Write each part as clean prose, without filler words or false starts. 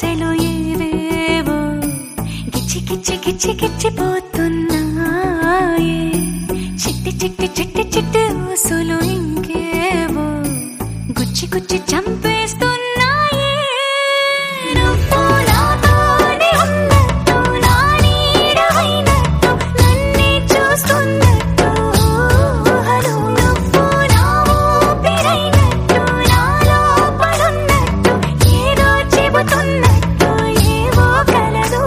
ఆశలు ఏవేవో గిచ్చి గిచ్చి గిచ్చి గిచ్చిపోతున్నాయే. చిట్టి చిట్టి చిట్టి చిట్టి ఊసులు ఇంకేవో గుచ్చి గుచ్చి చంపేస్తున్నాయే. నువ్వు నాతోనే ఉన్నట్టు, నా నీడవైనట్టు, నన్నే చూస్తున్నట్టు ఊహలు. నువ్వు నా ఊపిరైనట్టు, నా లోపలున్నట్టు, ఏదో చెబుతున్నట్టు ఏవో కలదు.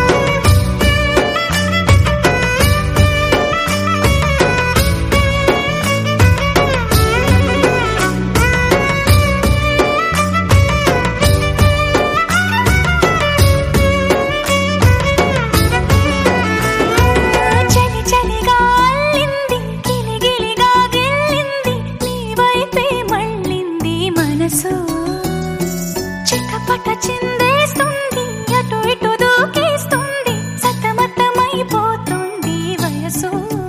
చలి చలిగా అల్లింది, గిలిగిలిగా గిల్లింది, నీ వైపే మళ్ళింది మనసు. చిటపట చిందేస్తుంది, అటు ఇటు దూకేస్తుంది, సతమతమైపోతుంది వయసు.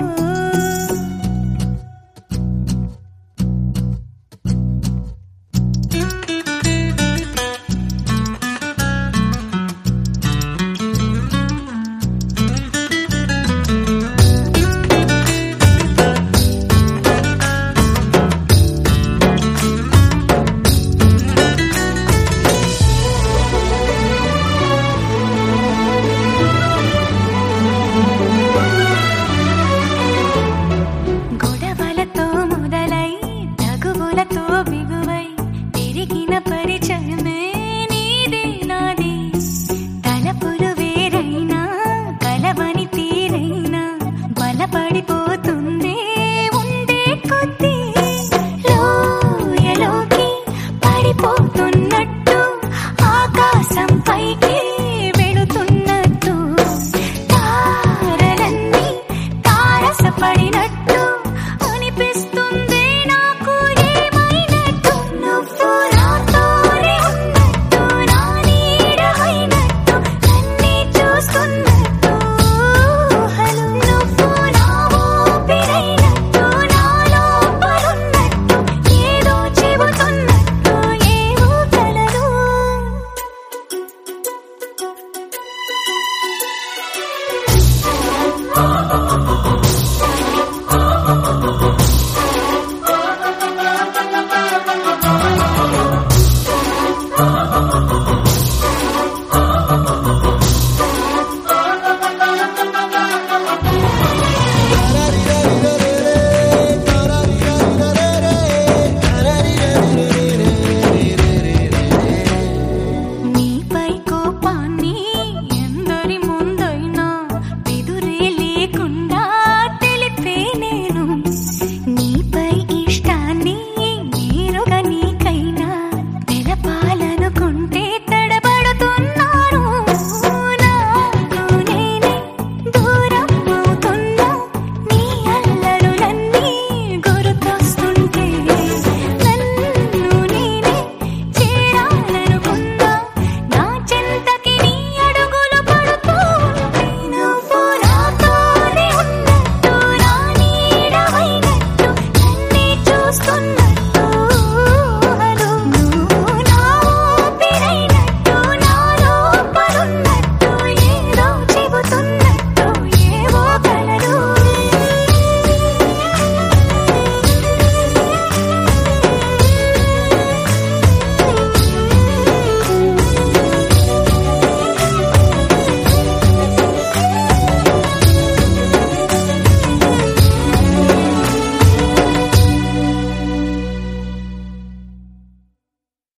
గొడవలతో మొదలై తగువులతో బిగువై పెరిగిన పరిచయమే నీది నాది. తలపులు వేరైనా కలవని తీరైనా బలపడిపోతుందే ఉండే కొద్దీ. లోయలోకి పడిపోతున్నట్టు ఆకాశం పైకి